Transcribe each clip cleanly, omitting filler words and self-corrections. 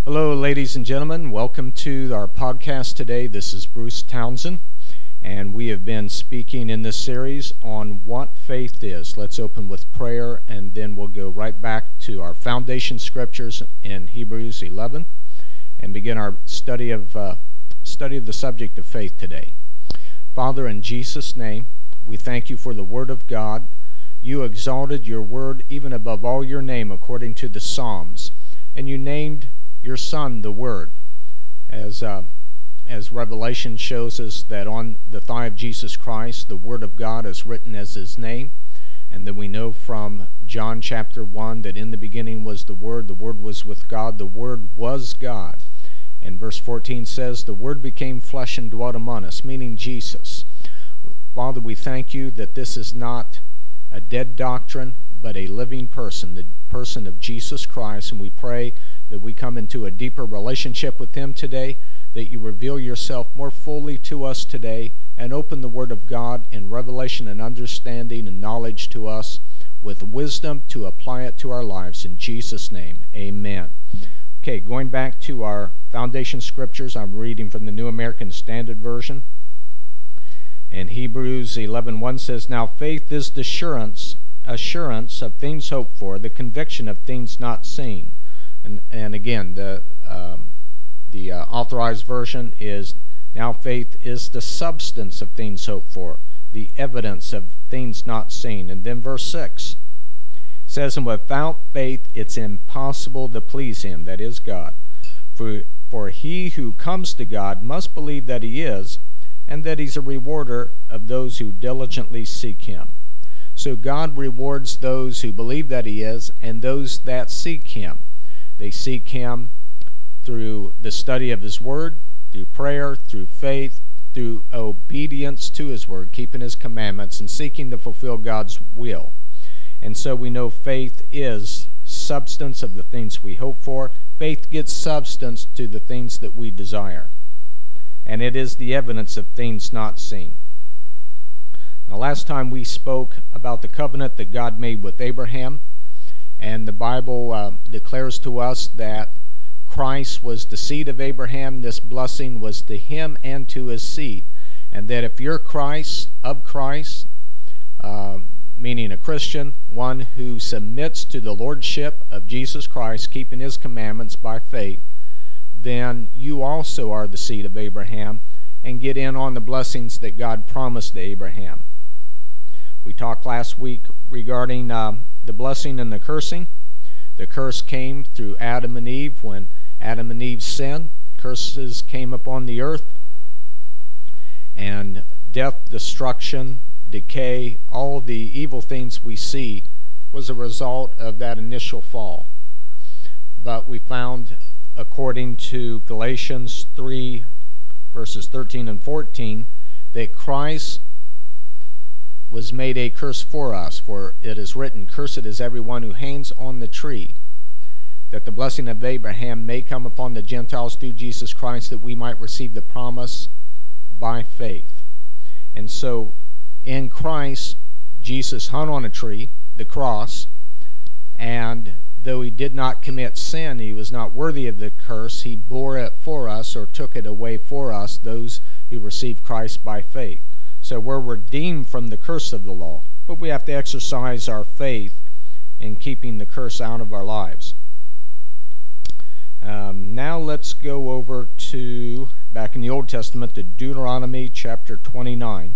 Hello, ladies and gentlemen. Welcome to our podcast today. This is Bruce Townsend, and we have been speaking in this series on what faith is. Let's open with prayer, and then we'll go right back to our foundation scriptures in Hebrews 11 and begin our study of the subject of faith today. Father, in Jesus' name, we thank you for the Word of God. You exalted your Word even above all your name according to the Psalms, and you named your Son the Word, as Revelation shows us that on the thigh of Jesus Christ the Word of God is written as his name. And then we know from John chapter 1 that in the beginning was the Word was with God, the Word was God. And verse 14 says, the Word became flesh and dwelt among us, meaning Jesus. Father, we thank you that this is not a dead doctrine, but a living person, the person of Jesus Christ, and we pray that we come into a deeper relationship with him today, that you reveal yourself more fully to us today, and open the Word of God in revelation and understanding and knowledge to us with wisdom to apply it to our lives. In Jesus' name, amen. Okay, going back to our foundation scriptures, I'm reading from the New American Standard Version. And Hebrews 11:1 says, Now faith is the assurance of things hoped for, the conviction of things not seen. And again, the authorized version is, now faith is the substance of things hoped for, the evidence of things not seen. And then verse 6 says, And without faith it's impossible to please him, that is God. For he who comes to God must believe that he is, and that he's a rewarder of those who diligently seek him. So God rewards those who believe that he is, and those that seek him. They seek him through the study of his word, through prayer, through faith, through obedience to his word, keeping his commandments, and seeking to fulfill God's will. And so we know faith is substance of the things we hope for. Faith gives substance to the things that we desire. And it is the evidence of things not seen. Now, last time we spoke about the covenant that God made with Abraham, and the Bible declares to us that Christ was the seed of Abraham. This blessing was to him and to his seed. And that if you're of Christ, meaning a Christian, one who submits to the lordship of Jesus Christ, keeping his commandments by faith, then you also are the seed of Abraham and get in on the blessings that God promised to Abraham. We talked last week regarding the blessing and the cursing. The curse came through Adam and Eve. When Adam and Eve sinned, curses came upon the earth, and death, destruction, decay, all the evil things we see was a result of that initial fall. But we found, according to Galatians 3 verses 13 and 14, that Christ was made a curse for us, for it is written, Cursed is everyone who hangs on the tree, that the blessing of Abraham may come upon the Gentiles through Jesus Christ, that we might receive the promise by faith. And so in Christ, Jesus hung on a tree, the cross, and though he did not commit sin, he was not worthy of the curse. He bore it for us, or took it away for us, those who receive Christ by faith. So we're redeemed from the curse of the law, but we have to exercise our faith in keeping the curse out of our lives. Now let's go over to, back in the Old Testament, to Deuteronomy chapter 29.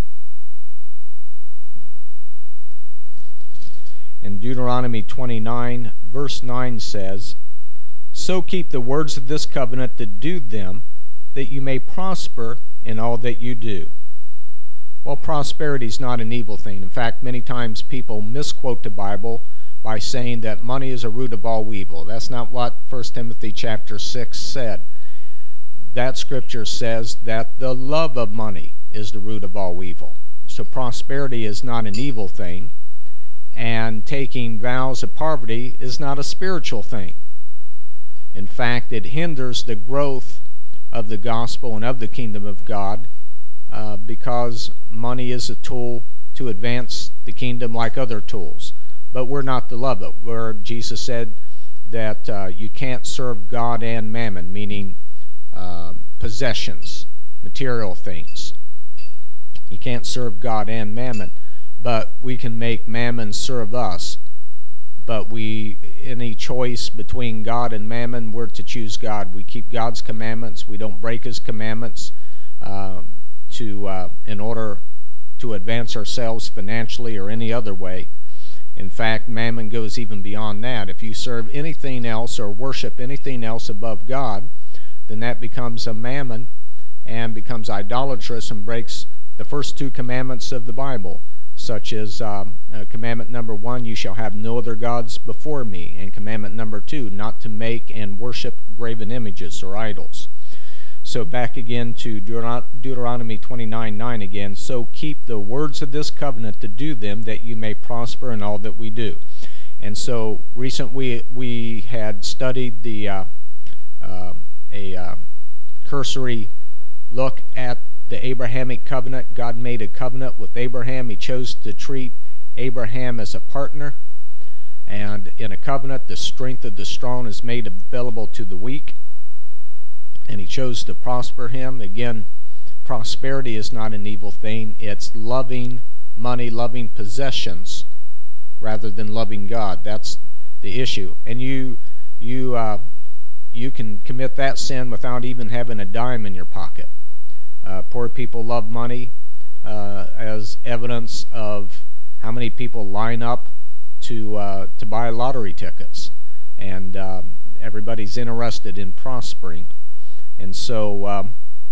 In Deuteronomy 29, verse 9 says, So keep the words of this covenant to do them, that you may prosper in all that you do. Well, prosperity is not an evil thing. In fact, many times people misquote the Bible by saying that money is a root of all evil. That's not what 1 Timothy chapter 6 said. That scripture says that the love of money is the root of all evil. So prosperity is not an evil thing, and taking vows of poverty is not a spiritual thing. In fact, it hinders the growth of the gospel and of the kingdom of God, because money is a tool to advance the kingdom like other tools. But we're not to love it. Where Jesus said that you can't serve God and mammon, meaning possessions, material things. You can't serve God and mammon, but we can make mammon serve us. But any choice between God and mammon, we're to choose God. We keep God's commandments. We don't break His commandments in order to advance ourselves financially or any other way. In fact, mammon goes even beyond that. If you serve anything else or worship anything else above God, then that becomes a mammon and becomes idolatrous and breaks the first two commandments of the Bible, such as commandment number 1, you shall have no other gods before me, and commandment number 2, not to make and worship graven images or idols. So back again to Deuteronomy 29:9 again. So keep the words of this covenant to do them, that you may prosper in all that we do. And so recently we had studied a cursory look at the Abrahamic covenant. God made a covenant with Abraham. He chose to treat Abraham as a partner. And in a covenant, the strength of the strong is made available to the weak. And He chose to prosper him. Again, prosperity is not an evil thing. It's loving money, loving possessions, rather than loving God. That's the issue. And you can commit that sin without even having a dime in your pocket. Poor people love money, as evidence of how many people line up to buy lottery tickets, and everybody's interested in prospering. And so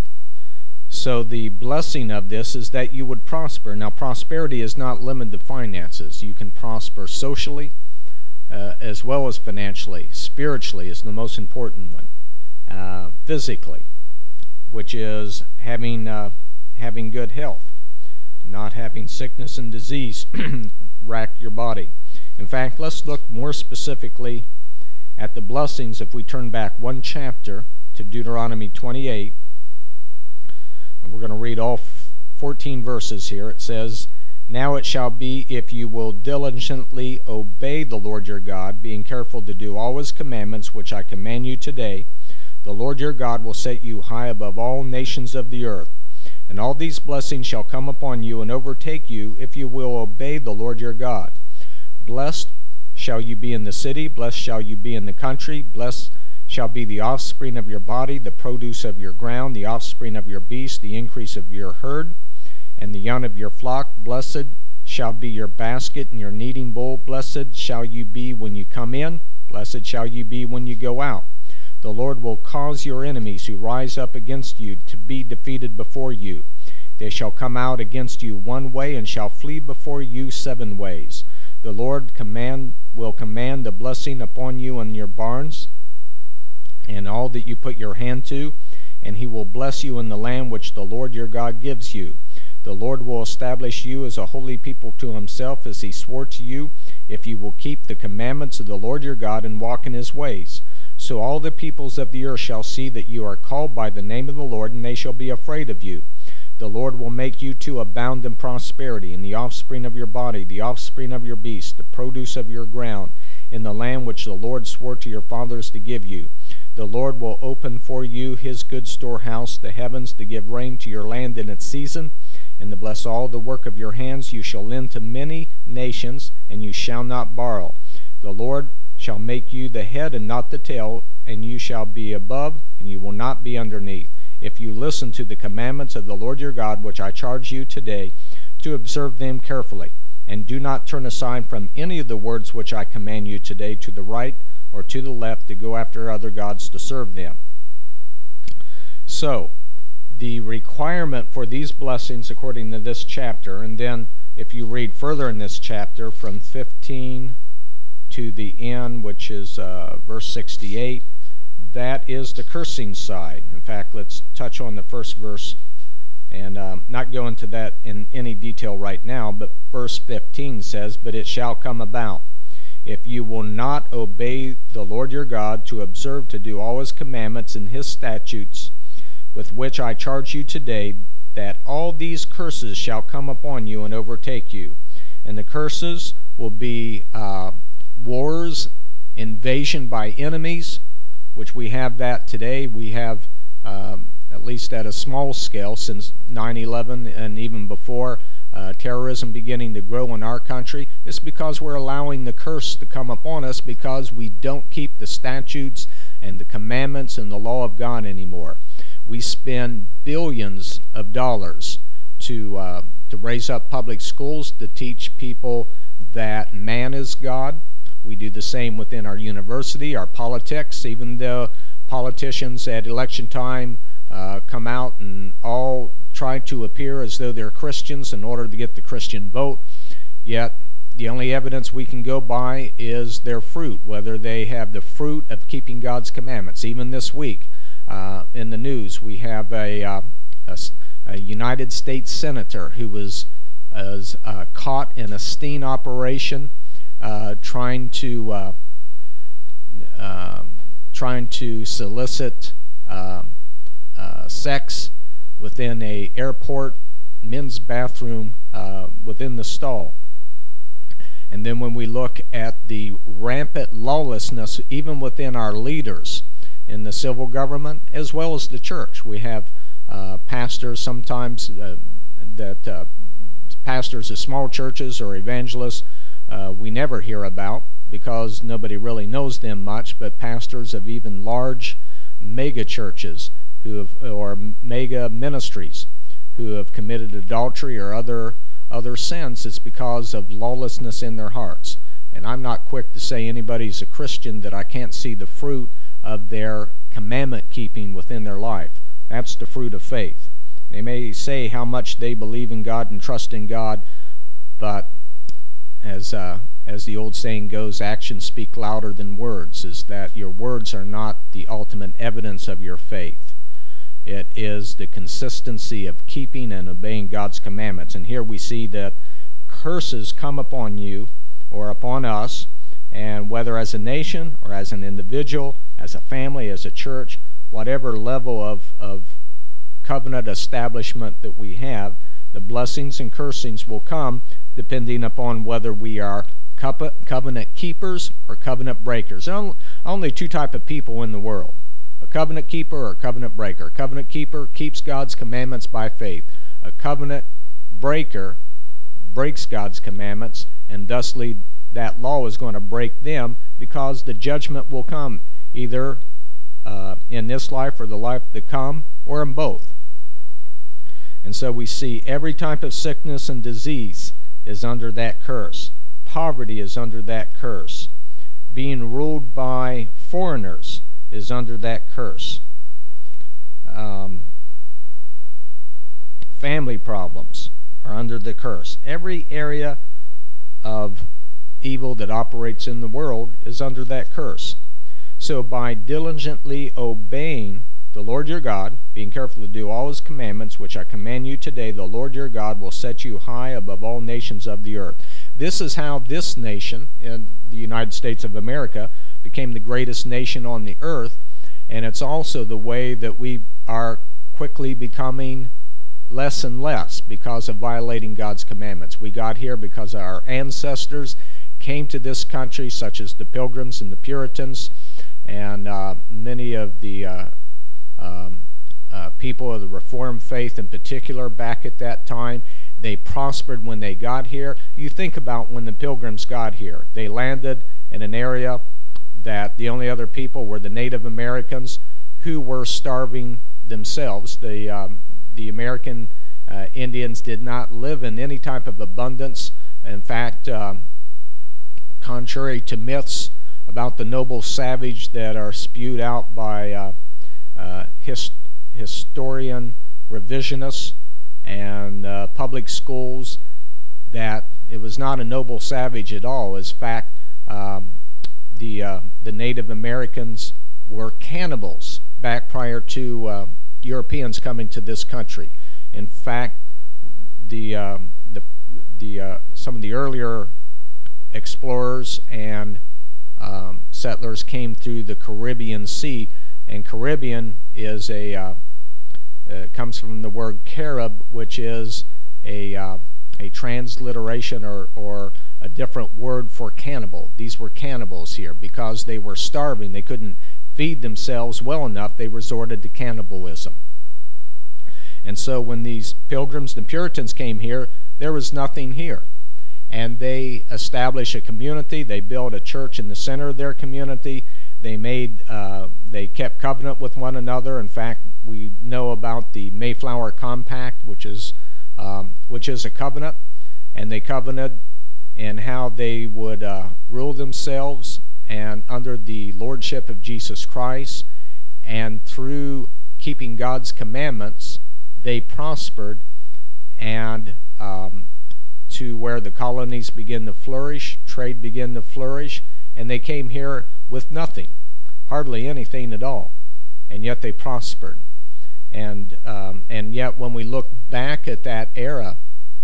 the blessing of this is that you would prosper. Now, prosperity is not limited to finances. You can prosper socially as well as financially. Spiritually is the most important one. Physically, which is having good health, not having sickness and disease rack your body. In fact, let's look more specifically at the blessings if we turn back one chapter to Deuteronomy 28. And we're going to read all 14 verses here. It says, Now it shall be, if you will diligently obey the Lord your God, being careful to do all His commandments which I command you today, the Lord your God will set you high above all nations of the earth. And all these blessings shall come upon you and overtake you, if you will obey the Lord your God. Blessed shall you be in the city, blessed shall you be in the country, blessed shall be the offspring of your body, the produce of your ground, the offspring of your beast, the increase of your herd, and the young of your flock. Blessed shall be your basket and your kneading bowl. Blessed shall you be when you come in, blessed shall you be when you go out. The Lord will cause your enemies who rise up against you to be defeated before you. They shall come out against you one way and shall flee before you 7 ways. The Lord will command the blessing upon you in your barns and all that you put your hand to, and He will bless you in the land which the Lord your God gives you. The Lord will establish you as a holy people to Himself, as He swore to you, if you will keep the commandments of the Lord your God and walk in His ways. So all the peoples of the earth shall see that you are called by the name of the Lord, and they shall be afraid of you. The Lord will make you to abound in prosperity, in the offspring of your body, the offspring of your beast, the produce of your ground, in the land which the Lord swore to your fathers to give you. The Lord will open for you His good storehouse, the heavens, to give rain to your land in its season, and to bless all the work of your hands. You shall lend to many nations, and you shall not borrow. The Lord shall make you the head and not the tail, and you shall be above, and you will not be underneath. If you listen to the commandments of the Lord your God, which I charge you today, to observe them carefully, and do not turn aside from any of the words which I command you today, to the right or to the left, to go after other gods to serve them. So, the requirement for these blessings according to this chapter, and then if you read further in this chapter from 15 to the end, which is verse 68, that is the cursing side. In fact, let's touch on the first verse and not go into that in any detail right now, but verse 15 says, But it shall come about, if you will not obey the Lord your God, to observe to do all His commandments and His statutes, with which I charge you today, that all these curses shall come upon you and overtake you. And the curses will be wars invasion by enemies, which we have that today. We have, at least at a small scale, since 9/11 and even before, terrorism beginning to grow in our country. It's because we're allowing the curse to come upon us because we don't keep the statutes and the commandments and the law of God anymore. We spend billions of dollars to raise up public schools, to teach people that man is God. We do the same within our university, our politics, even though politicians at election time come out and all try to appear as though they're Christians in order to get the Christian vote, yet the only evidence we can go by is their fruit, whether they have the fruit of keeping God's commandments. Even this week in the news, we have a United States senator who was caught in a sting operation trying to solicit sex within a airport men's bathroom within the stall. And then when we look at the rampant lawlessness even within our leaders in the civil government as well as the church, we have pastors sometimes pastors of small churches or evangelists we never hear about because nobody really knows them much, but pastors of even large mega churches or mega ministries who have committed adultery or other sins. It's because of lawlessness in their hearts. And I'm not quick to say anybody's a Christian that I can't see the fruit of their commandment keeping within their life. That's the fruit of faith. They may say how much they believe in God and trust in God, but as the old saying goes, actions speak louder than words, is that your words are not the ultimate evidence of your faith. It is the consistency of keeping and obeying God's commandments. And here we see that curses come upon you or upon us, and whether as a nation or as an individual, as a family, as a church, whatever level of covenant establishment that we have, the blessings and cursings will come depending upon whether we are covenant keepers or covenant breakers. There are only two types of people in the world: a covenant keeper or a covenant breaker. A covenant keeper keeps God's commandments by faith. A covenant breaker breaks God's commandments, and thusly that law is going to break them because the judgment will come either in this life or the life to come, or in both. And so we see every type of sickness and disease is under that curse. Poverty is under that curse. Being ruled by foreigners is under that curse. Family problems are under the curse. Every area of evil that operates in the world is under that curse. So by diligently obeying the Lord your God, being careful to do all his commandments, which I command you today, the Lord your God will set you high above all nations of the earth. This is how this nation, in the United States of America, became the greatest nation on the earth, and it's also the way that we are quickly becoming less and less because of violating God's commandments. We got here because our ancestors came to this country, such as the Pilgrims and the Puritans, and many of the people of the Reformed faith in particular back at that time. They prospered when they got here. You think about when the Pilgrims got here. They landed in an area that the only other people were the Native Americans, who were starving themselves. The American Indians did not live in any type of abundance. In fact, contrary to myths about the noble savage that are spewed out by historian revisionists and public schools, that it was not a noble savage at all. In fact, the Native Americans were cannibals back prior to Europeans coming to this country. In fact, some of the earlier explorers and settlers came through the Caribbean Sea, and Caribbean is comes from the word Carib, which is a transliteration or a different word for cannibal. These were cannibals here because they were starving. They couldn't feed themselves well enough. They resorted to cannibalism. And so when these Pilgrims and Puritans came here, there was nothing here. And they established a community. They built a church in the center of their community. They kept covenant with one another. In fact, we know about the Mayflower Compact, which is a covenant, and they covenanted in how they would rule themselves and under the lordship of Jesus Christ, and through keeping God's commandments, they prospered, and to where the colonies began to flourish, trade began to flourish, and they came here with nothing, hardly anything at all, and yet they prospered. And yet when we look back at that era,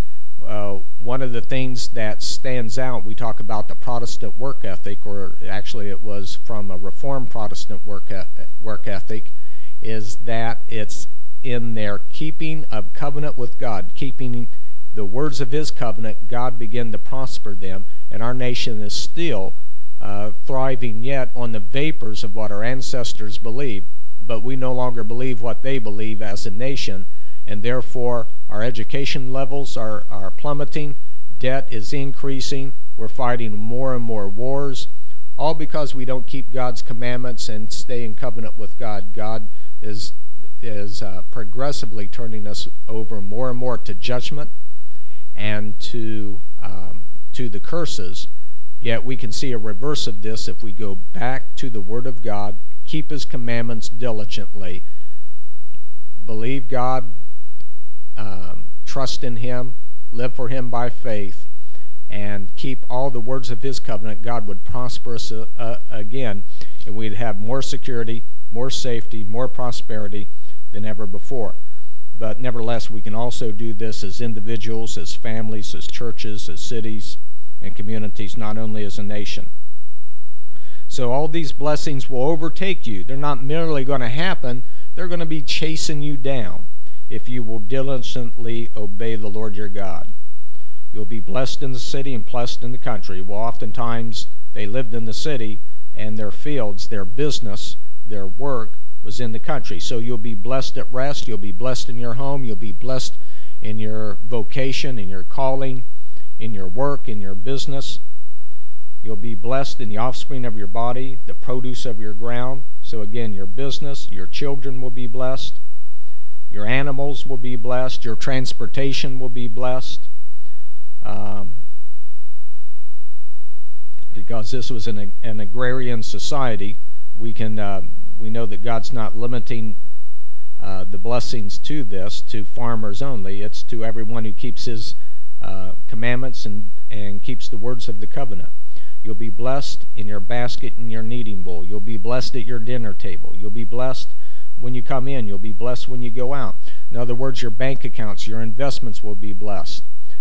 one of the things that stands out, we talk about the Protestant work ethic, or actually it was from a Reformed Protestant work ethic, is that it's in their keeping of covenant with God, keeping the words of His covenant. God began to prosper them, and our nation is still thriving yet on the vapors of what our ancestors believed, but we no longer believe what they believe as a nation, and therefore our education levels are plummeting, debt is increasing, we're fighting more and more wars, all because we don't keep God's commandments and stay in covenant with God. God is progressively turning us over more and more to judgment and to the curses. Yet we can see a reverse of this if we go back to the Word of God, keep His commandments diligently, believe God, trust in Him, live for Him by faith, and keep all the words of His covenant. God would prosper us again, and we'd have more security, more safety, more prosperity than ever before. But nevertheless, we can also do this as individuals, as families, as churches, as cities, and communities, not only as a nation. So all these blessings will overtake you. They're not merely going to happen, they're going to be chasing you down if you will diligently obey the Lord your God. You'll be blessed in the city and blessed in the country. Well, oftentimes they lived in the city, and their fields, their business, their work was in the country. So you'll be blessed at rest, you'll be blessed in your home, you'll be blessed in your vocation, in your calling, in your work, in your business. You'll be blessed in the offspring of your body, the produce of your ground. So again, your business, your children will be blessed, your animals will be blessed, your transportation will be blessed. Because this was an agrarian society, we know that God's not limiting the blessings to this to farmers only. It's to everyone who keeps His commandments and keeps the words of the covenant. You'll be blessed in your basket and your kneading bowl. You'll be blessed at your dinner table. You'll be blessed when you come in. You'll be blessed when you go out. In other words, your bank accounts, your investments will be blessed.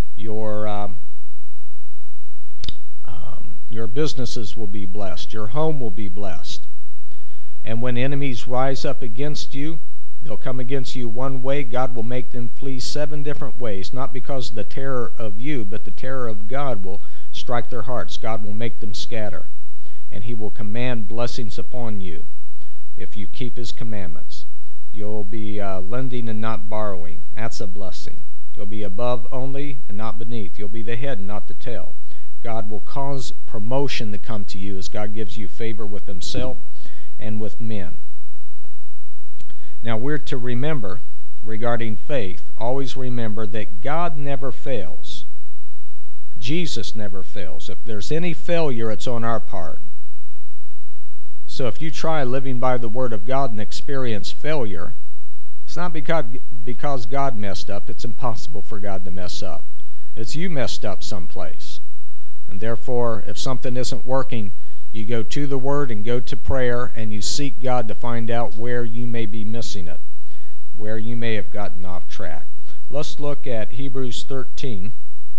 Your businesses will be blessed. Your home will be blessed. And when enemies rise up against you, they'll come against you one way. God will make them flee 7 different ways, not because of the terror of you, but the terror of God will strike their hearts. God will make them scatter, and He will command blessings upon you if you keep His commandments. You'll be lending and not borrowing. That's a blessing. You'll be above only and not beneath. You'll be the head and not the tail. God will cause promotion to come to you as God gives you favor with Himself and with men. Now we're to remember, regarding faith, always remember that God never fails. Jesus never fails. If there's any failure, it's on our part. So if you try living by the Word of God and experience failure, it's not because God messed up. It's impossible for God to mess up. It's you messed up someplace. And therefore, if something isn't working, you go to the Word and go to prayer, and you seek God to find out where you may be missing it, where you may have gotten off track. Let's look at Hebrews 13.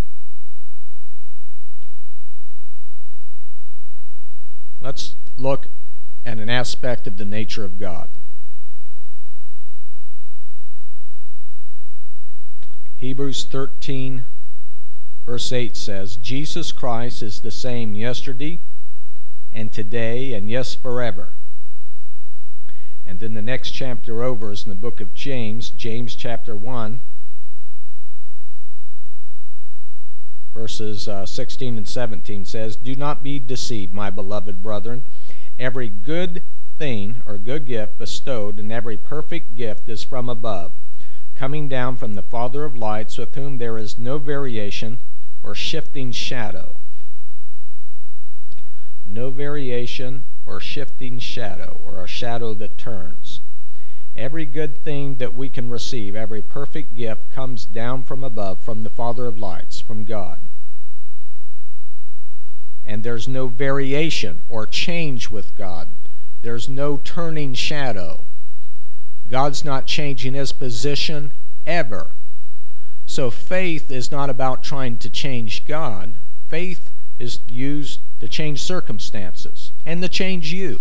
Let's look at an aspect of the nature of God. Hebrews 13, Verse 8 says, Jesus Christ is the same yesterday and today and yes forever. And then the next chapter over is in the book of James, James chapter 1, verses 16 and 17 says, Do not be deceived, my beloved brethren. Every good thing or good gift bestowed and every perfect gift is from above, coming down from the Father of lights, with whom there is no variation or shifting shadow. No variation or shifting shadow, or a shadow that turns. Every good thing that we can receive, every perfect gift, comes down from above, from the Father of lights, from God. And there's no variation or change with God. There's no turning shadow. God's not changing his position ever. So faith is not about trying to change God. Faith is used to change circumstances and to change you.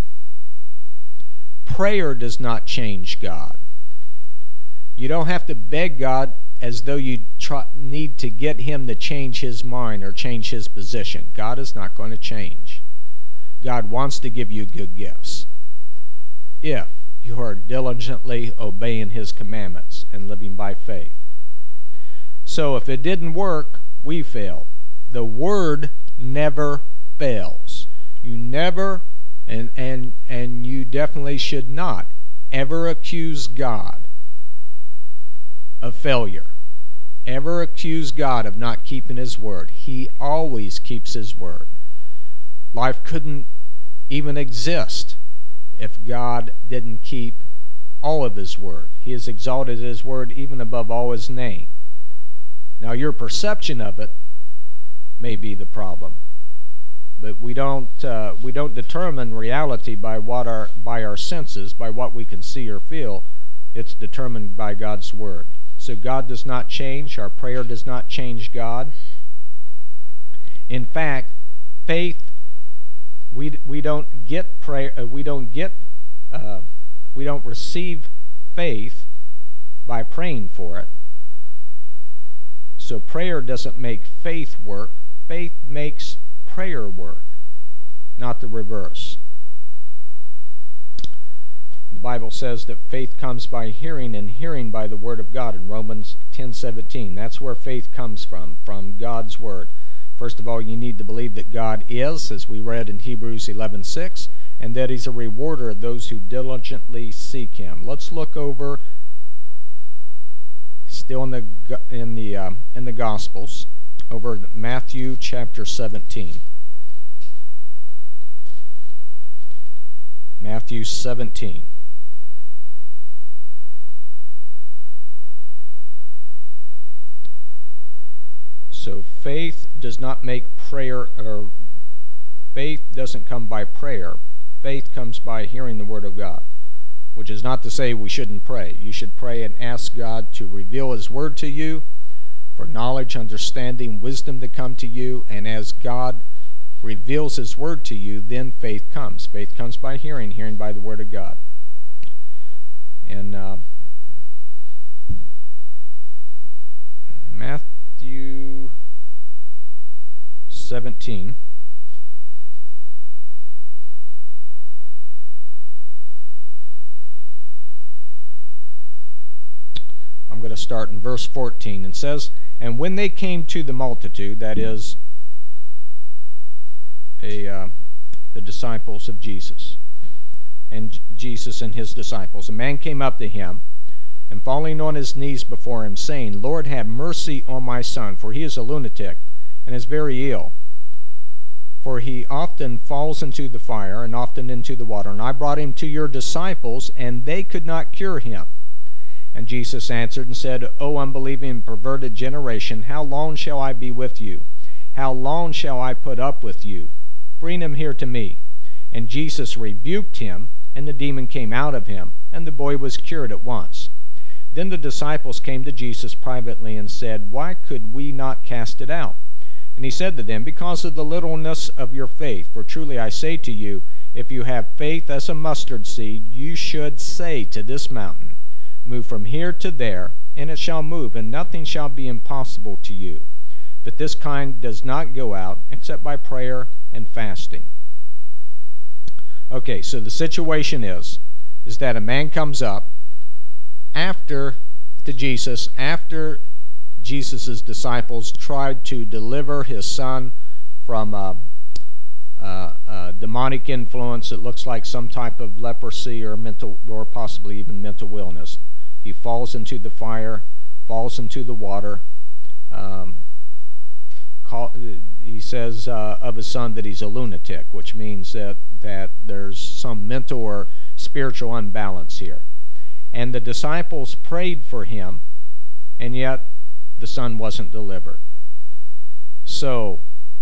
Prayer does not change God. You don't have to beg God as though you need to get him to change his mind or change his position. God is not going to change. God wants to give you good gifts if you are diligently obeying his commandments and living by faith. So if it didn't work, we failed. The word never fails. You never, and you definitely should not ever accuse God of failure. Ever accuse God of not keeping his word. He always keeps his word. Life couldn't even exist if God didn't keep all of his word. He has exalted his word even above all his name. Now your perception of it may be the problem, but we don't determine reality by our senses, by what we can see or feel. It's determined by God's word. So God does not change. Our prayer does not change God. In fact, faith, we don't receive faith by praying for it. So prayer doesn't make faith work. Faith makes prayer work, not the reverse. The Bible says that faith comes by hearing, and hearing by the word of God in Romans 10:17. That's where faith comes from God's word. First of all, you need to believe that God is, as we read in Hebrews 11:6, and that he's a rewarder of those who diligently seek him. Let's look over, still in the Gospels, over Matthew chapter 17. Matthew 17. So faith does not make prayer, or faith doesn't come by prayer. Faith comes by hearing the word of God, which is not to say we shouldn't pray. You should pray and ask God to reveal his word to you, for knowledge, understanding, wisdom to come to you, and as God reveals his word to you, then faith comes. Faith comes by hearing, hearing by the word of God. And Matthew 17. I'm going to start in verse 14. It says, And when they came to the multitude, that is, the disciples of Jesus, and Jesus and his disciples, a man came up to him, and falling on his knees before him, saying, Lord, have mercy on my son, for he is a lunatic, and is very ill. For he often falls into the fire, and often into the water. And I brought him to your disciples, and they could not cure him. And Jesus answered and said, O unbelieving and perverted generation, how long shall I be with you? How long shall I put up with you? Bring him here to me. And Jesus rebuked him, and the demon came out of him, and the boy was cured at once. Then the disciples came to Jesus privately and said, Why could we not cast it out? And he said to them, Because of the littleness of your faith. For truly I say to you, if you have faith as a mustard seed, you should say to this mountain, Move from here to there, and it shall move, and nothing shall be impossible to you. but this kind does not go out except by prayer and fasting. Okay, so the situation is that a man comes up after Jesus' disciples tried to deliver his son from a demonic influence. It looks like some type of leprosy or possibly even mental illness. He falls into the fire, falls into the water. He says of his son that he's a lunatic, which means that there's some mental or spiritual unbalance here. And the disciples prayed for him, and yet the son wasn't delivered. So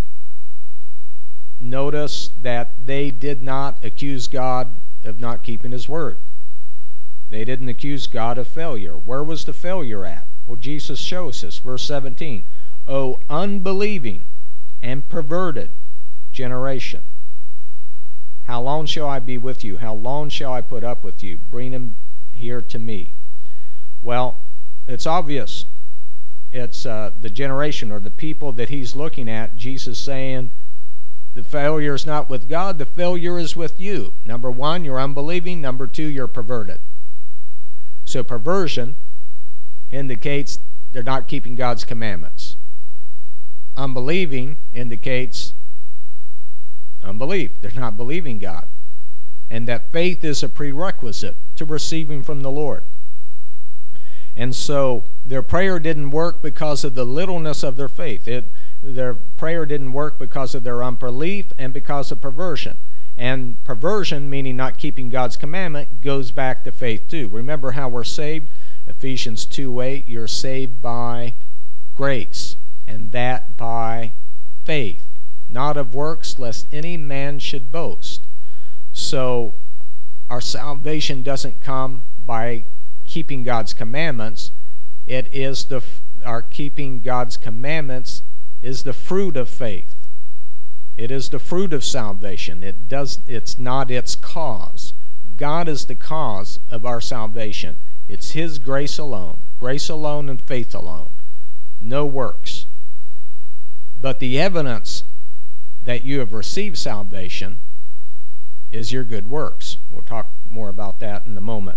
notice that they did not accuse God of not keeping his word. They didn't accuse God of failure. Where was the failure at? Well, Jesus shows us. Verse 17. O unbelieving and perverted generation, how long shall I be with you? How long shall I put up with you? Bring him here to me. Well, it's obvious. It's the generation or the people that he's looking at. Jesus saying, the failure is not with God, the failure is with you. Number one, you're unbelieving. Number two, you're perverted. So perversion indicates they're not keeping God's commandments. Unbelieving indicates unbelief. They're not believing God. And that faith is a prerequisite to receiving from the Lord. And so their prayer didn't work because of the littleness of their faith. Their prayer didn't work because of their unbelief and because of perversion. And perversion, meaning not keeping God's commandment, goes back to faith too. Remember how we're saved? Ephesians 2:8, you're saved by grace, and that by faith, not of works, lest any man should boast. So our salvation doesn't come by keeping God's commandments. It is our keeping God's commandments is the fruit of faith. It is the fruit of salvation. It's not its cause. God is the cause of our salvation. It's his grace alone and faith alone. No works. But the evidence that you have received salvation is your good works. We'll talk more about that in a moment.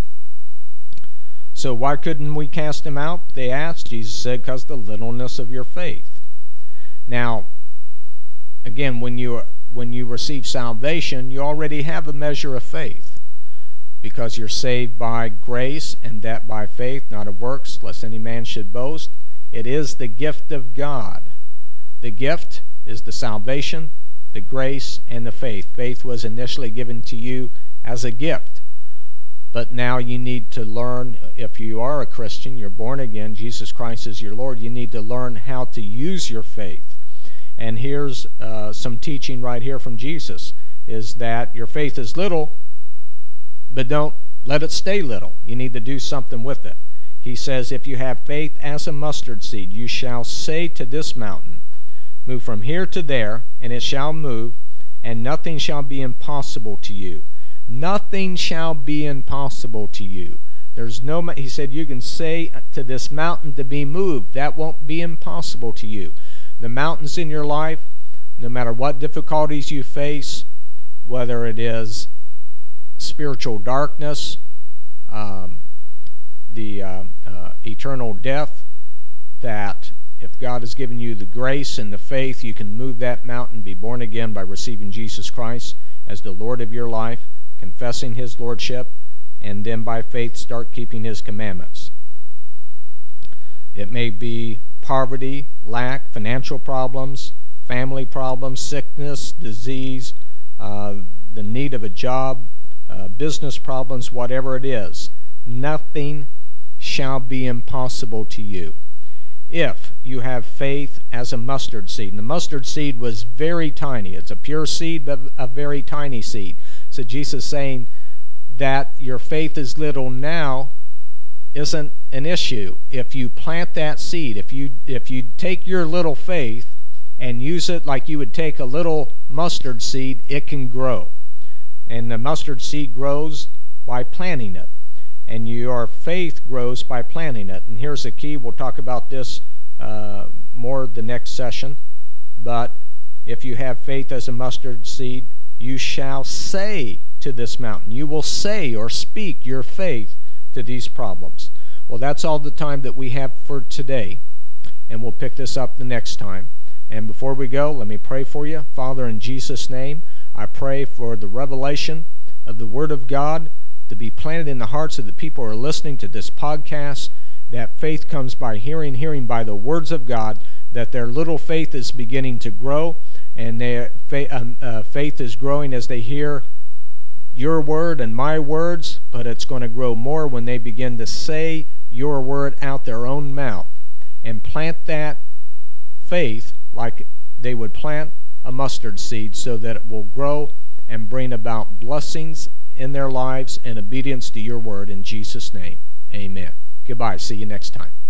So why couldn't we cast him out? They asked. Jesus said, because of the littleness of your faith. Now, again, when you receive salvation, you already have a measure of faith, because you're saved by grace, and that by faith, not of works, lest any man should boast. It is the gift of God. The gift is the salvation, the grace, and the faith. Faith was initially given to you as a gift. But now you need to learn, if you are a Christian, you're born again, Jesus Christ is your Lord, you need to learn how to use your faith. And here's some teaching right here from Jesus, is that your faith is little, but don't let it stay little. You need to do something with it. He says, if you have faith as a mustard seed, you shall say to this mountain, move from here to there, and it shall move, and nothing shall be impossible to you. Nothing shall be impossible to you. He said, you can say to this mountain to be moved. That won't be impossible to you. The mountains in your life, no matter what difficulties you face, whether it is spiritual darkness, eternal death, that if God has given you the grace and the faith, you can move that mountain, be born again by receiving Jesus Christ as the Lord of your life, confessing his lordship, and then by faith start keeping his commandments. It may be poverty, lack, financial problems, family problems, sickness, disease, the need of a job, business problems, whatever it is. Nothing shall be impossible to you if you have faith as a mustard seed. And the mustard seed was very tiny. It's a pure seed, but a very tiny seed. So Jesus is saying that your faith is little now isn't an issue. If you plant that seed, if you take your little faith and use it like you would take a little mustard seed, it can grow. And the mustard seed grows by planting it. And your faith grows by planting it. And here's the key. We'll talk about this more the next session. But if you have faith as a mustard seed, you shall say to this mountain. You will say or speak your faith to these problems. Well, that's all the time that we have for today, and we'll pick this up the next time. And before we go, let me pray for you. Father, in Jesus' name, I pray for the revelation of the Word of God to be planted in the hearts of the people who are listening to this podcast, that faith comes by hearing, hearing by the words of God, that their little faith is beginning to grow, and their faith is growing as they hear your word and my words, but it's going to grow more when they begin to say your word out their own mouth and plant that faith like they would plant a mustard seed, so that it will grow and bring about blessings in their lives and obedience to your word. In Jesus' name, amen. Goodbye. See you next time.